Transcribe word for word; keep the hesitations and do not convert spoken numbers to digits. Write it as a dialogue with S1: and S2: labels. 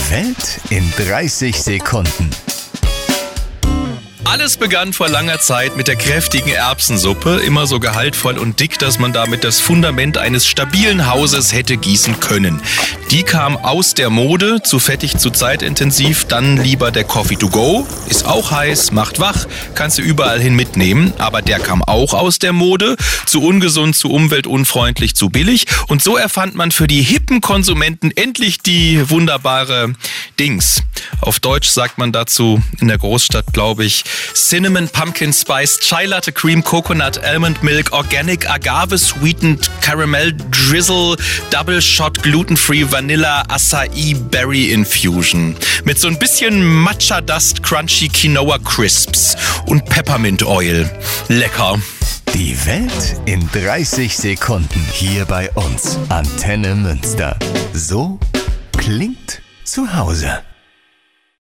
S1: Die Welt in dreißig Sekunden.
S2: Alles begann vor langer Zeit mit der kräftigen Erbsensuppe, immer so gehaltvoll und dick, dass man damit das Fundament eines stabilen Hauses hätte gießen können. Die kam aus der Mode, zu fettig, zu zeitintensiv, dann lieber der Coffee to go, ist auch heiß, macht wach, kannst du überall hin mitnehmen, aber der kam auch aus der Mode, zu ungesund, zu umweltunfreundlich, zu billig, und so erfand man für die hippen Konsumenten endlich die wunderbare Dings. Auf Deutsch sagt man dazu in der Großstadt, glaube ich, Cinnamon Pumpkin Spice Chai Latte Cream Coconut Almond Milk Organic Agave Sweetened Caramel Drizzle Double Shot Gluten-Free Vanilla Acai Berry Infusion mit so ein bisschen Matcha Dust Crunchy Quinoa Crisps und Peppermint Oil. Lecker.
S1: Die Welt in dreißig Sekunden hier bei uns. Antenne Münster. So klingt zu Hause.